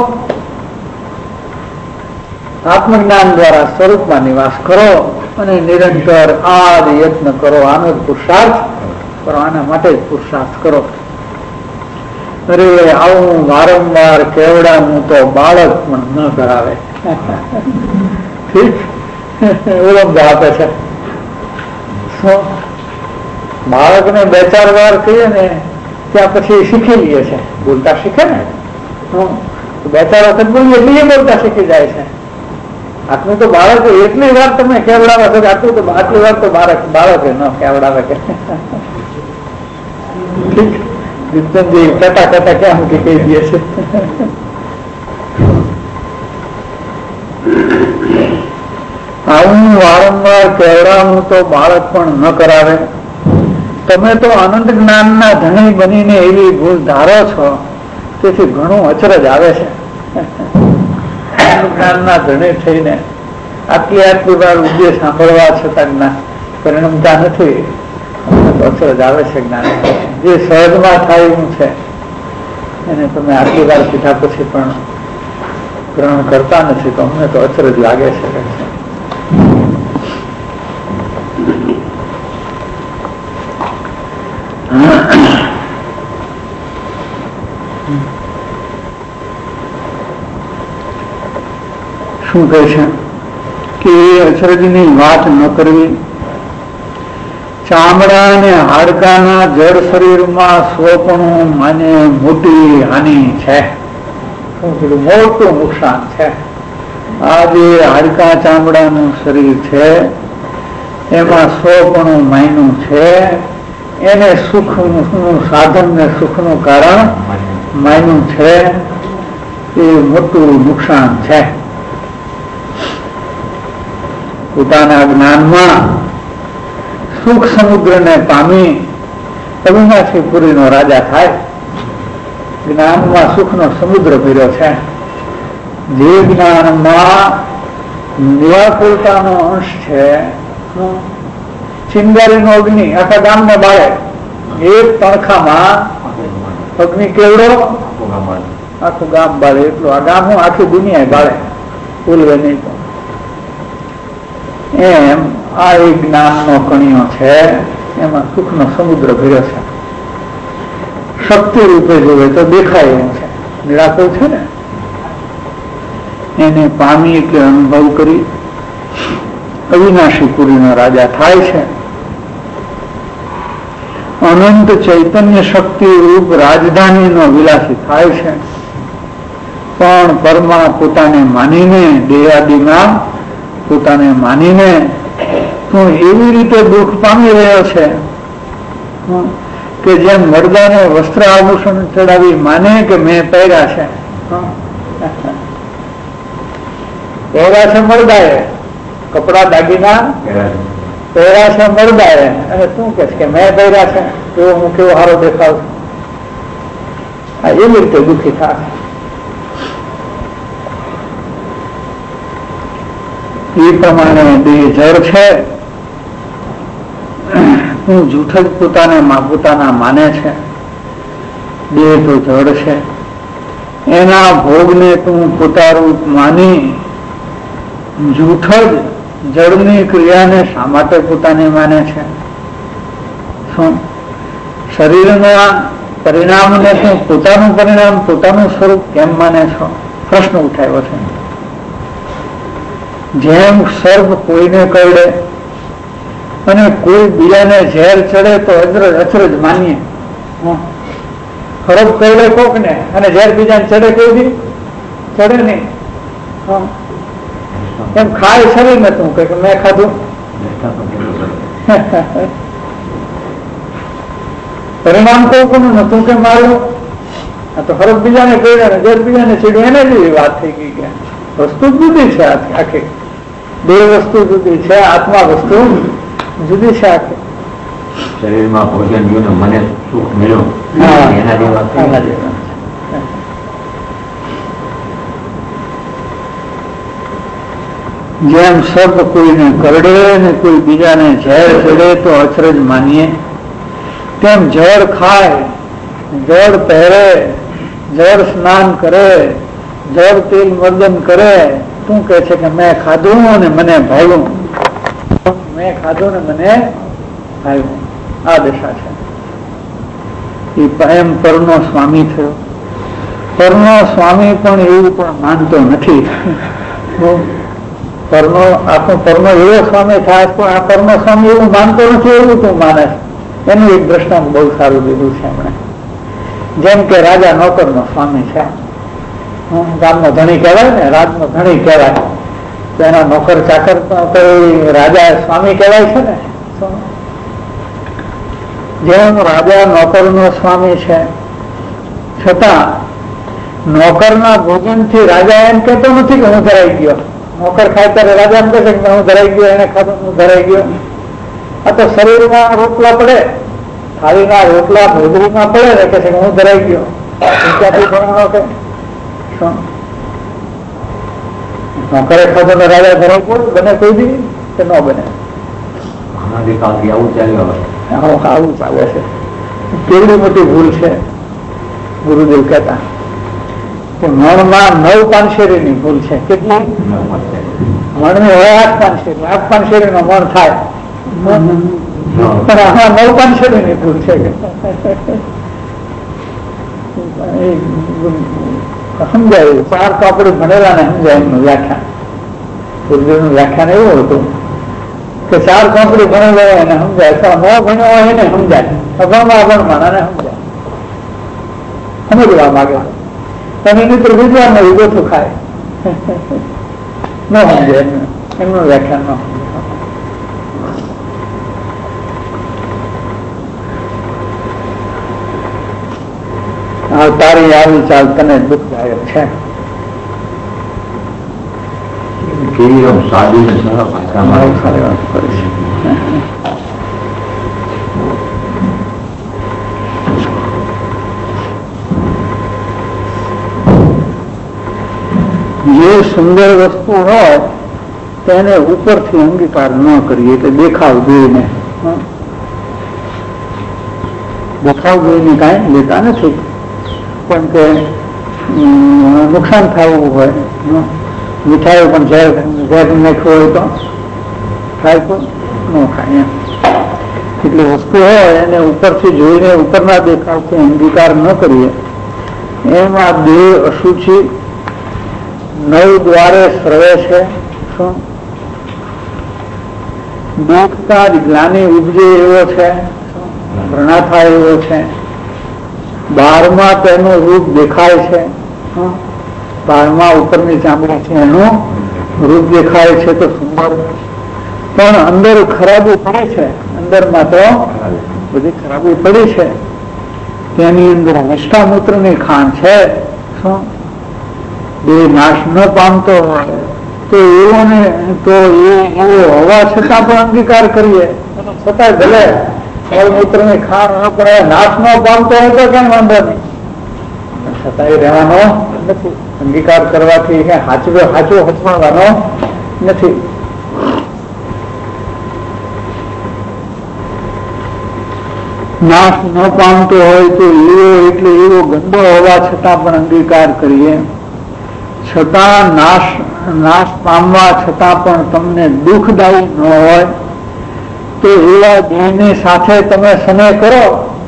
આત્મજ્ઞાન દ્વારા સ્વરૂપમાં નિવાસ કરો અને નિરંતર આદ યત્ન કરો. આનો જ પુરુષાર્થ કરો, આના માટે જ પુરુષાર્થ કરો. અરે આવું વારંવાર કેવડાવું તો બાળક પણ ન કરાવે. ઠીક ઓળખ આપે છે. બાળકને 2-4 વાર કહીએ ને ત્યાં પછી શીખી લઈએ છે, બોલતા શીખે ને. 2-4 વખત બોલીએ એટલે બોલતા શીખી જાય છે. આટલું તો બાળક એટલી વાર તમે કેવડાવે છો કે આટલી વાર તો બાળકે ન કેવડાવે કે વિદ્વનજી કટા ક્યાં મૂકી કહી દે છે. આવું વારંવાર કેવડાવું તો બાળક પણ ન કરાવે. તમે તો આનંદ જ્ઞાનના ધણી બનીને એવી ભૂલ ધારો છો, તેથી ઘણું અચરજ આવે છે. જ્ઞાનના ધણી થઈને આટલી વાર ઉદ્દેશ સાંભળવા છતાં જ્ઞાન પરિણમતા નથી. અચરજ આવે છે. જ્ઞાન જે સહજમાં થાય એવું છે એને તમે આટલી વાર કીધા પછી પણ ગ્રહણ કરતા નથી તો અમને તો અચરજ લાગે છે. શું કહે છે કે અચરજની વાત ન કરવી. ચામડા અને હાડકાના જળ શરીરમાં સ્વપણું માને મોટી હાનિ છે, મોટું નુકસાન છે. આ જે હાડકા ચામડાનું શરીર છે એમાં સ્વપણું માયનું છે, એને સુખનું સાધન ને સુખનું કારણ માયનું છે, એ મોટું નુકસાન છે. પોતાના જ્ઞાનમાં સુખ સમુદ્રને પામી અવિનાશી પુરીનો રાજા થાય. જ્ઞાનમાં સુખનો સમુદ્ર પીર્યો છે. જે જ્ઞાનમાં નિરાકુરતાનો અંશ છે, ચિંગારીનો અગ્નિ આખા ગામમાં બાળે. એક તણખામાં અગ્નિ કેવડો આખું ગામ બાળે એટલું. આ ગામ આખી દુનિયા બાળે, ભૂલવે નહીં. એમ આ એક જ્ઞાનનો કણિયો છે, એમાં સુખનો સમુદ્ર ભર્યો છે. શક્તિ રૂપે જોવે તો દેખાય એવું છે. નિરાકર છે ને એને પામી કે અનુભવ કરી અવિનાશી પુરીનો રાજા થાય છે. અનંત ચૈતન્ય શક્તિ રૂપ રાજધાનીનો વિલાસી થાય છે, પણ પરમા પોતાને માનીને, દેહાદિમાં પોતાને માનીને તું એવી રીતે દુઃખ પામી રહ્યો છે કે જેમ મરદાને વસ્ત્ર આભૂષણ ચડાવી માને કે મેં પહેર્યા છે. પહેર્યા છે મરદાએ, કપડા દાગીના પહેર્યા છે મરદાએ, અને શું કે છે કે મેં પહેર્યા છે, એવો હું કેવો સારો દેખાવ છું. એવી રીતે દુઃખી થાય. એ પ્રમાણે દેહ જળ છે, તું જૂઠ જ પોતાના માને છે. દેહ તો જળ છે, એના ભોગને તું પોતારૂપ માની જૂઠ જ જળની ક્રિયાને શા માટે પોતાને માને છે? શું શરીરના પરિણામને તું પોતાનું પરિણામ, પોતાનું સ્વરૂપ કેમ માને છો? પ્રશ્ન ઉઠાવ્યો છે. જેમ સર્પ કોઈને કરડે અને કોઈ બીજાને ઝેર ચડે તો અચરજ માનીએ. ખરાબ કરડે કોક ને અને ઝેર બીજાને ચડે કોઈ બી ચડે નહીં. એમ ખાય શરીર ને તું કે મેં ખાધું. પરિણામ કોનું નતું કે મારું. આ તો ખરાબ બીજાને કરડે ને ઝેર બીજાને ચડ્યું, એને જેવી વાત થઈ ગઈ કે વસ્તુ જુદી છે. આખી બે વસ્તુ જુદી છે, આત્મા વસ્તુ જુદી છે. આખી શરીરમાં ભોજન ગયું મને સુખ મળ્યું, એના જેવા. જેમ સર્પ કોઈને કરડે ને કોઈ બીજાને ઝેર ચડે તો અચરજ માનીએ, તેમ જળ ખાય, જળ પહેરે, જળ સ્નાન કરે, જળ તેલ મર્દન કરે, તું કે છે કે મેં ખાધું અને મને ભાવ્યું, મેં ખાધું ને મને ભાવ્યું. આ દશા છે. એમ પરનો સ્વામી થયો. પરનો સ્વામી પણ એવું પણ માનતો નથી. પરનો આખો પરનો એવો સ્વામી થાય પણ આ પરનો સ્વામી એવું માનતો નથી એવું તું માને. એનું એક દ્રષ્ટાંત બહુ સારું દીધું છે એમણે. જેમ કે રાજા નોકરનો સ્વામી છે. ગામનો ધણી કહેવાય ને, રાજનો ધણી કહેવાય, તો એના નોકર ચાકર કોઈ રાજા સ્વામી કહેવાય છે ને. જેમ રાજા નોકરનો સ્વામી છે, છતાં નોકરના ભોજનથી રાજા એમ કહેતો નથી કે હું ધરાઈ ગયો. નોકર ખાય ત્યારે રાજા એમ કહે છે કે હું ધરાઈ ગયો, એને ખાધું હું ધરાઈ ગયો. આ તો શરીરમાં રોટલા પડે, થાળીના રોટલા ભોજરીમાં પડે ને કે છે કે હું ધરાઈ ગયો. ક્યાંથી ભણવાનો કે નોકરે ખાધો ને રાજા ધરાઈ ગયો? બને કોઈ બી કે ન બને? આવું ચાલે છે. કેવડી મોટી ભૂલ છે. ગુરુદેવ કહેતા કે મણમાં 9 પાનશેરીની ભૂલ છે. કેટલી? મણની હોય 8 પાનશેરી, 8 પાનશેરીનો મણ થાય, પણ આમાં 9 પાનશેરીની ભૂલ છે. સમજાય પાર તો આપણે ભણેલા ને સમજાય. એમનું વ્યાખ્યાન, ગુરુદેવનું વ્યાખ્યાન એવું હતું કે 4 ચોપડી ભણેલો હોય એને સમજાય, ન ભણ્યો હોય એને સમજાય, અભણમાં એને સમજાય. સમજવા માંગે તમે મિત્ર વિદ્વાનનો વિગોથું ખાય ન સમજે, એમનું વ્યાખ્યાન ન સમજે. તારી આવી ચાલ તને દુઃખદાયક છે. સાદી ને સરળ ભાષામાં સારી વાત કરે છે. જે સુંદર વસ્તુ હોય તેને ઉપરથી અંગીકાર ન કરીએ, એટલે દેખાવ જોઈને. દેખાવ જોઈને કાંઈ લેતા નથી, પણ કે નુકસાન થવું હોય, મીઠાઈ પણ ઝેર નાખ્યું હોય તો ખાય તો ન ખાય. એટલે વસ્તુ હોય એને ઉપરથી જોઈને ઉપરના દેખાવથી અંગીકાર ન કરીએ. એમાં દેહ અશુચિ 9 દ્વારે સ્રવે છે. શું દેખતા જ જ્ઞાની ઉપજે એવો છે. ઘૃણા થાય એવો છે. બહારમાં તેનું રૂપ દેખાય છે, બહારમાં ઉપરની ચામડી છે એનું રૂપ દેખાય છે તો સુંદર, પણ અંદર ખરાબી પડી છે, અંદરમાં તો બધી ખરાબી પડી છે. તેની અંદર નિષ્ઠામૂત્રની ખાણ છે. શું એ નાશ ન પામતો હોય તો એવો ને તો એવો હોવા છતાં પણ અંગીકાર કરીએ, છતાં ભલે મૂત્રની ખાણ ન પણ નાશ ન પામતો હોય તો કેમ વાંધો નહીં, છતાં એ રહેવાનો નથી. અંગીકાર કરવાથી સાચું હચવાનો નથી. નાશ ન પામતો હોય તો એવો એટલે એવો ગંદો હોવા છતાં પણ અંગીકાર કરીએ, છતાં નાશ પામવા છતાં પણ તમને દુઃખદાયી ન હોય તો એવા દેહની સાથે તમે સ્નેહ કરો.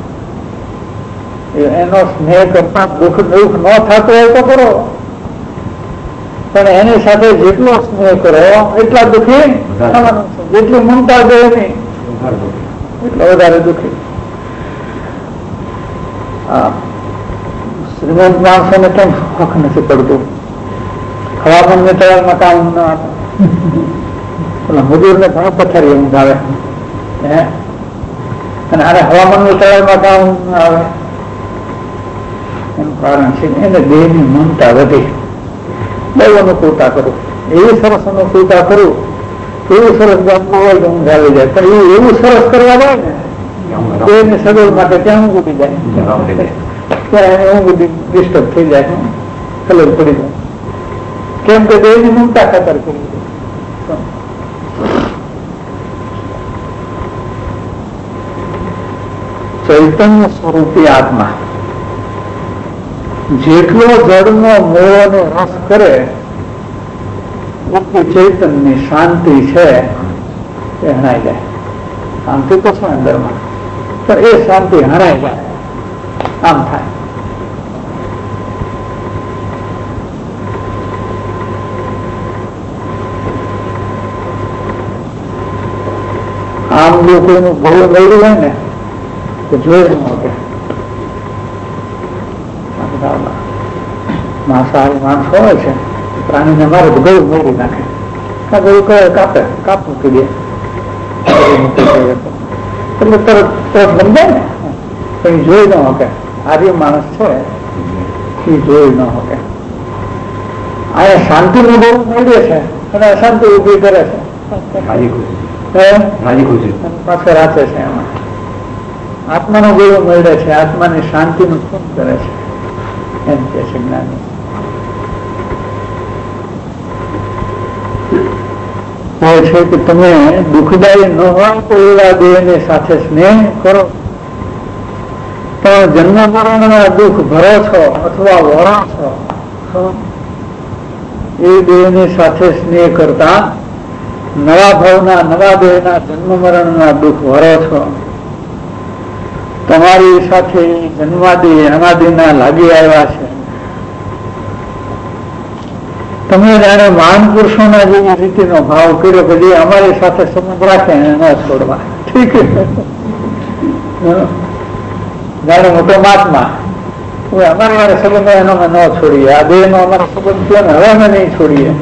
એનો સ્નેહ કરતા દુઃખ ન થતો હોય તો કરો, પણ એની સાથે જેટલો સ્નેહ કરો એટલા દુઃખી થવાનું છે. જેટલી મમતા દેહની એટલો વધારે દુઃખી. શ્રીમંત માણસોને કેમ હક નથી પડતું? હવામાન ને તળાવમાં કામ ન આવે, પેલા મજૂર ને ઘણો પથારી ઊંઘ આવે, અને આને હવામાન નું તળાવમાં કામ ન આવે. એનું કારણ છે એને દેહની મમતા વધી. બહુ અનુકૂળતા કરું, એવી સરસ અનુકૂળતા કરું, એવું સરસ ગામનું હોય તો ઊંઘ આવી જાય, પણ એવું સરસ કરવા જાય ને દેહની સગવડ માટે ત્યાં ઊંઘ ઉઠી જાય, ત્યાં એને ઊંઘ ડિસ્ટર્બ થઈ જાય, ખલેલ પડી જાય. કેમ કે દેહની મમતા ખાતર કરી. ચૈતન્ય સ્વરૂપી આત્મા જેટલો જળનો મોહનો રસ કરે એટલી ચૈતન્યની શાંતિ છે એ હણાઈ જાય. શાંતિ તો છે અંદરમાં, પણ એ શાંતિ હણાઈ જાય, આમ થાય. આમ જો કોઈનું ભૂલ મળ્યું હોય ને તો જોઈ ન શકે. માંસાહારી માણસ હોય છે, પ્રાણીને મારે તો ગળું મોડી નાખે, ગળું કાપ મૂકી દે, એટલે તરત બંધાય ને. પણ જોઈ ન શકે. આર્ય માણસ છે એ જોઈ ન શકે. આ શાંતિનું બહુ મેળવે છે અને અશાંતિ ઉભી કરે છે, પાસે રાખે છે. એમાં આત્માનો ગોળો મળે છે, આત્માની શાંતિનું શું કરે છે એમ કે છે જ્ઞાની. હોય છે કે તમે દુઃખદાયી ન હોય તો એવા દેહની સાથે સ્નેહ કરો, પણ જન્મ મરણના દુઃખ ભરો છો અથવા વળો છો એ દેહની સાથે સ્નેહ કરતા નવા ભાવના નવા દેહના જન્મ મરણના દુઃખ ભરો છો. તમારી સાથે જન્માદી અનાદિના લાગી આવ્યા છે. તમે જાણે મહાન પુરુષોના જેવી રીતિનો ભાવ કર્યો કે જે અમારી સાથે સંબંધ રાખે એને ન છોડવા. ઠીક, જાણે મોટો મહાત્મા અમારી વાળે સંબંધ એનો અમે ન છોડીએ, આ દેહ નો અમારો સંબંધ થયો ને હવે અમે નહીં છોડીએ.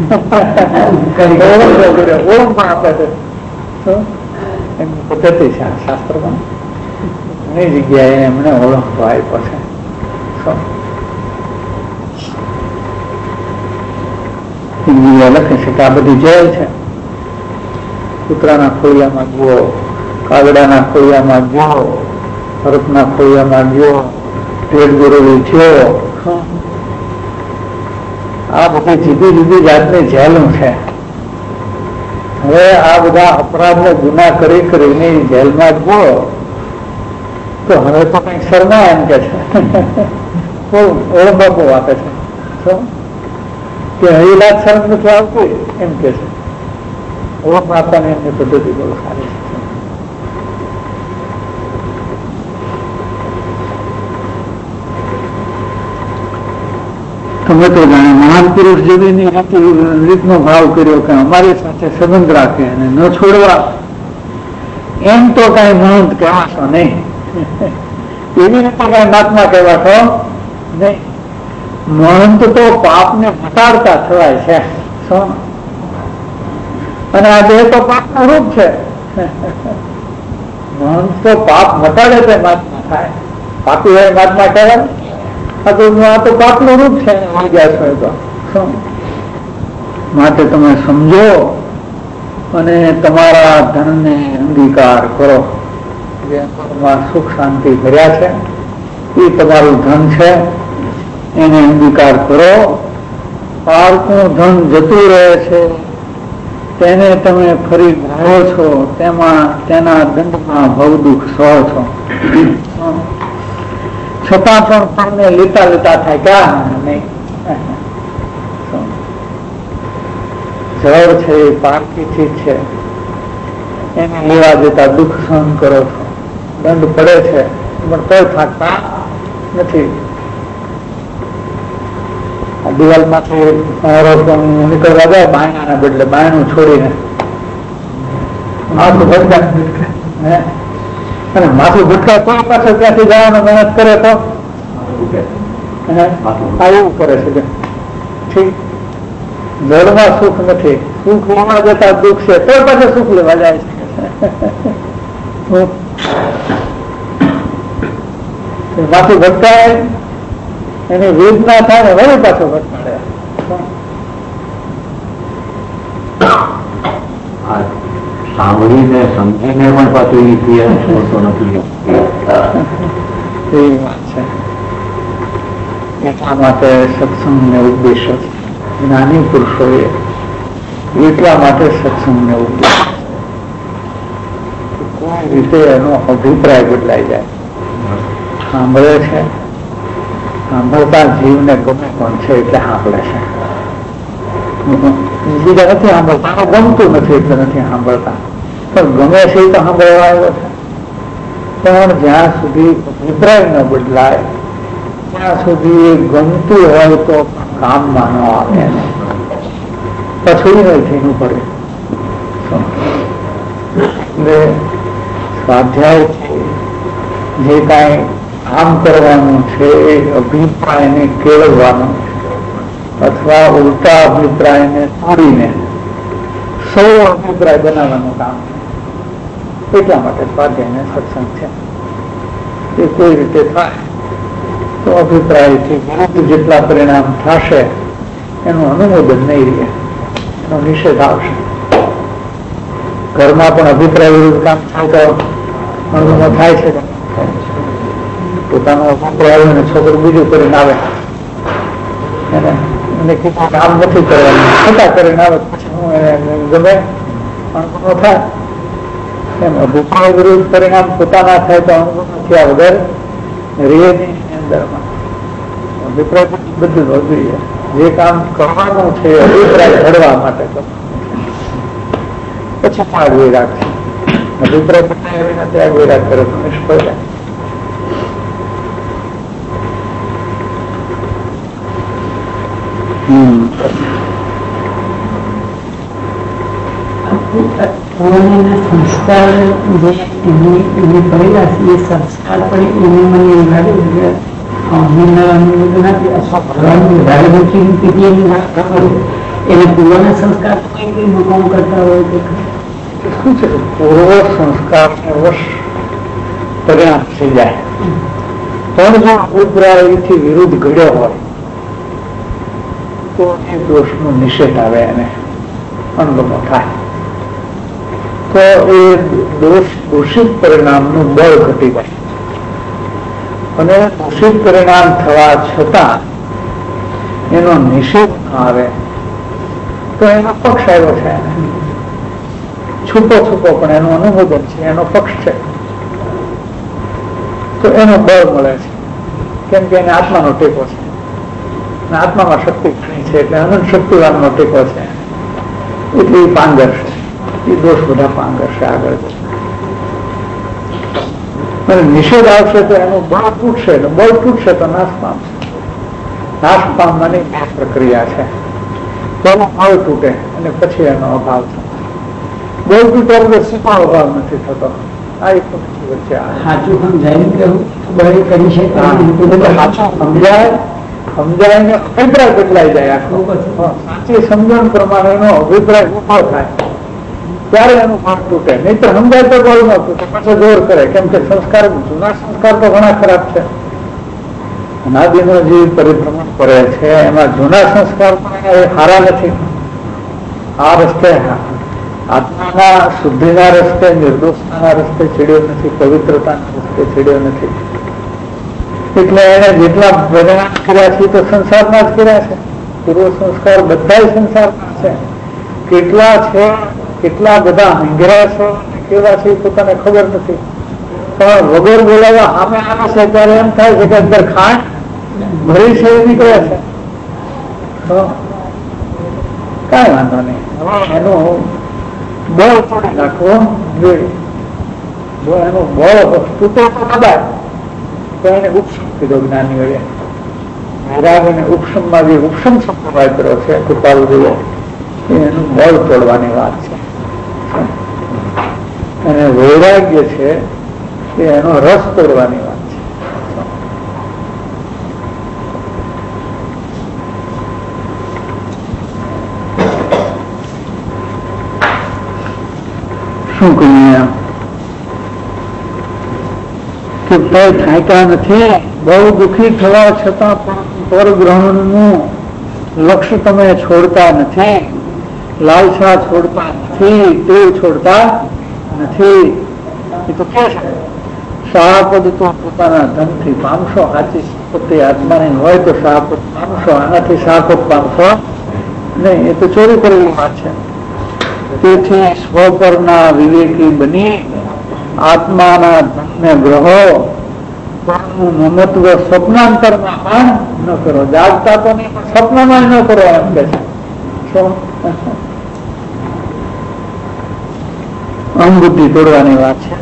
ઓળખ પણ આપે છે, એમની પદ્ધતિ છે આ શાસ્ત્રમાં. ઘણી જગ્યાએ એમને ઓળખતો આપ્યો છે. લખે છે કે આ બધી જેલ છે. કૂતરાના ખોડિયામાં જુઓ, કાગડાના ખોડિયામાં જુઓ, હરફના ખોડિયામાં જુઓ, પેટ ગોરવી જુઓ, આ બધી જુદી જુદી જાતની જેલું છે. હવે આ બધા અપરાધને ગુના કરી કરીને જેલમાં જુઓ તો હવે તો કઈક શરમા એમ કે છે. ઓળખ બહુ આપે છે કે હૈલાત શરમ નથી આવતી એમ કે છે. ઓળખ આપવાની એમની પદ્ધતિ બહુ સારી છે. તમે તો જાણે મહાન પુરુષ જેવીની રીતનો ભાવ કર્યો કે અમારી સાથે સંબંધ રાખે અને ન છોડવા. એમ તો કઈ મહંત કહેવાશો નહીં, એવી રીતે કઈ મહાત્મા કહેવાશો નહીં. મહંત તો પાપને મટાડતા થવાય છે. શું? અને આ દેહ તો પાપનું રૂપ છે. મહંત તો પાપ મટાડે તો મહાત્મા થાય. પાપી હોય મહાત્મા કહેવાય? આ તો પાપનું રૂપ છે. શું? માટે તમે સમજો અને તમારા ધનને અંગીકાર કરો. જેમાં સુખ શાંતિ ભર્યા છે એ તમારું ધન છે, એને અંગીકાર કરો. પારકું ધન જતું રહે છે તેને તમે ફરી ભરો છો, તેના દંડમાં ભવ દુઃખ સહો છો. છતાં પણ તમને લેતા થાય ક્યાં નહીં. જળ છે એ પારકી ચીજ છે, એને લેવા જતા દુઃખ સહન કરો છો. દંડ પડે છે પણ તોય થાકતા નથી. આ દિવાલમાંથી નીકળવા જાય બાયણાના બદલે બાયણું છોડીને માથું ભટકાય, અને માથું ભટકાય તો પાછળ ત્યાંથી જવાનો મહેનત કરે તો એવું કરે છે. ઠીક, જળમાં સુખ નથી, સુખ લેવા જતા દુઃખ છે તો પાછળ સુખ લેવા જાય છે. માથું ભટકાય, એની વેદના થાય ને વળી પાછો ભટકાડે. સાંભળીને સમજીને પણ પાછું છોડતો નથી. એવી વાત છે. એટલા માટે સત્સંગને ઉદ્દેશ જ્ઞાની પુરુષોએ એટલા માટે સત્સંગને ઉદ્દેશ કોઈ રીતે એનો અભિપ્રાય બદલાઈ જાય. સાંભળે છે, સાંભળતા જીવને ગમે કોણ છે એટલે સાંભળે છે. બીજા નથી સાંભળતા, ગમતું નથી એટલે નથી સાંભળતા, પણ ગમે છે તો સાંભળવા આવ્યો છે. પણ જ્યાં સુધી અભિપ્રાય ન બદલાય ત્યાં સુધી ગમતું હોય તો કામમાં ન આવે, પછી થઈને પડે. એટલે સ્વાધ્યાય જે કાંઈ કામ કરવાનું છે એ અભિપ્રાયને કેળવવાનું છે, અથવા ઉલટા અભિપ્રાયને તોડીને સૌ અભિપ્રાય બનાવવાનું કામ છે. એટલા માટે સ્વાધ્યાયને સત્સંગ છે. એ કોઈ રીતે થાય તો અભિપ્રાયથી વિરુદ્ધ જેટલા પરિણામ થશે એનું અનુમોદન નહીં રહે, એનો નિષેધ આવશે. ઘરમાં પણ અભિપ્રાય વિરુદ્ધ કામ થાય તો અનુમોદન થાય છે. પોતાનો અભિપ્રાય અને છોકરો બીજું કરીને આવે, એને કામ નથી કરવાનું, છતાં કરીને આવે, પછી હું એને ગમે અનુભવ થાય. એમ અભિપ્રાય વિરુદ્ધ પરિણામ પોતાના થાય તો અનુભવ થયા વગર રેની અંદરમાં અભિપ્રાય બધું જોઈએ. જે કામ કરવાનું છે અભિપ્રાય ઘડવા માટે પછી ત્યાગ વિરાગ છે. અભિપ્રાય બતાવીને ત્યાગ વિરાગ કરે તો નિષ્ફળ જાય. સંસ્કાર જે એની કરેલા છે એ સંસ્કાર પણ એને મને એવું લાગે છે એને પૂર્વના સંસ્કાર કઈ મકામ કરતા હોય શું છે? પૂર્વ સંસ્કાર વશ પરિણામ થઈ જાય, પણ જો અભિપ્રાયથી વિરુદ્ધ ઘડ્યો હોય તો એ દોષનો નિષેધ આવે, એને અણગમો થાય તો એ દોષિત પરિણામનું બળ ઘટી જાય. અને દોષિત પરિણામ થવા છતાં એનો નિષેધ ન આવે તો એનો પક્ષ આવ્યો છે. છૂપો પણ એનું અનુમોદન છે, એનો પક્ષ છે, તો એનો બળ મળે છે. કેમ કે એને આત્માનો ટેકો છે, આત્મામાં શક્તિ ઘણી છે, એટલે અનંત શક્તિવાનનો ટેકો છે, એટલે એ પાંગર છે. એ દોષ બધા પાંગર છે આગળ. અને નિષેધ આવશે તો એનું બળ તૂટશે, બળ તૂટશે તો નાશ પામશે. નાશ પામવાની બે પ્રક્રિયા છે. પહેલું બળ તૂટે અને પછી એનો અભાવ થતો. બળ તૂટે એટલે સીધો અભાવ નથી થતો, આ એક વચ્ચે આવે. સાચું સમજાયું કેવું બળે કરી છે એટલે સાચું સમજાય ને અભિપ્રાય બદલાઈ જાય આખો. સાચી સમજણ પ્રમાણેનો અભિપ્રાય ઉભો થાય ત્યારે એનું ભાગ તૂટે. નહીં તો સમજાય તો બળ ન તૂટે, પાછો જોર કરે. કેમ કે સંસ્કાર, જૂના સંસ્કાર તો ઘણા ખરાબ છે. અનાદિનો જે પરિભ્રમણ કરે છે એમાં જૂના સંસ્કાર એ સારા નથી. આ રસ્તે આત્માના શુદ્ધિના રસ્તે, નિર્દોષતાના રસ્તે ચડ્યો નથી, પવિત્રતાના રસ્તે ચડ્યો નથી. એટલે એને જેટલા પરિણામ કર્યા છે તો સંસારના જ કર્યા છે. પૂર્વ સંસ્કાર બધા સંસારના છે. કેટલા છે, કેટલા બધા હંગરા છે, કેવા છે પોતાને ખબર નથી. પણ વગર બોલાવા સામે આવે છે ત્યારે એમ થાય છે કે અંદર ખાંડ ભરી છે એ નીકળે છે. કઈ વાંધો નહીં, એનું બળ તોડી નાખવું જોઈએ. જો એનું બળ તૂટો તો કદાચ તો એને ઉપશમ કીધો જ્ઞાનીઓએ. વૈરાગ અને ઉપશમમાં જે ઉપશમ શબ્દ વાપર્યો છે કૃપાળુજીએ, એનું બળ તોડવાની વાત છે. અને વૈરાગ્ય છે એ એનો રસ તોડવાની વાત છે. શું કહીએ કે થાક્યા નથી, બહુ દુઃખી થવા છતાં પણ પરગ્રહણનું લક્ષ્ય તમે છોડતા નથી, લાલસા છોડતા નથી, ટેવ છોડતા નથી. એ તો કે છે શાહપદ તો પોતાના ધનથી પામશો. સાચી સંપત્તિ આત્માની હોય તો શાહપદ પામશો, આનાથી શાહપદ પામશો નહીં. એ તો ચોરી કરેલી વાત છે. તેથી સ્વપરના વિવેકી બની આત્માના ધનને ગ્રહો, પરનું મમત્વ સ્વપ્નાંતરમાં પણ ન કરો. જાગતા તો નહીં પણ સ્વપ્નમાં ન કરો એમ કે છે. અહંબુદ્ધિ તોડવાની વાત છે,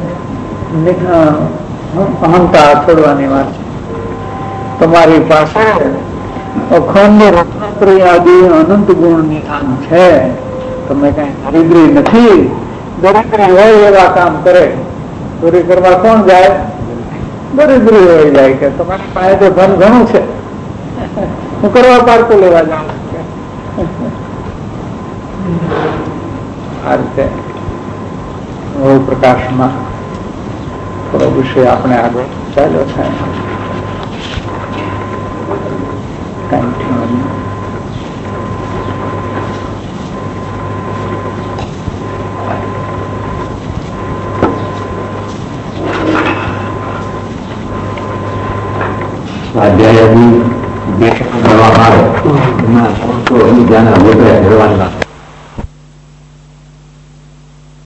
અહંકાર છોડવાની વાત છે. તમારી પાસે અખંડ રત્નત્રય આદિ અનંત ગુણ નિધાન છે. તમે કઈ દરિદ્રી નથી. દરિદ્રી હોય એવા કામ કરે. ચોરી કરવા કોણ જાય? દરિદ્રી હોય જાય કે તમારી પાસે તો ધન ઘણું છે, હું કરવા પારકું લેવા જાઉં. આ રીતે પ્રકાશમાં થોડો વિષય આપણે આગળ ચાલ્યો છે. સ્વાધ્યાય બે કરવામાં આવે એમાં ધ્યાન વધારે કરવાના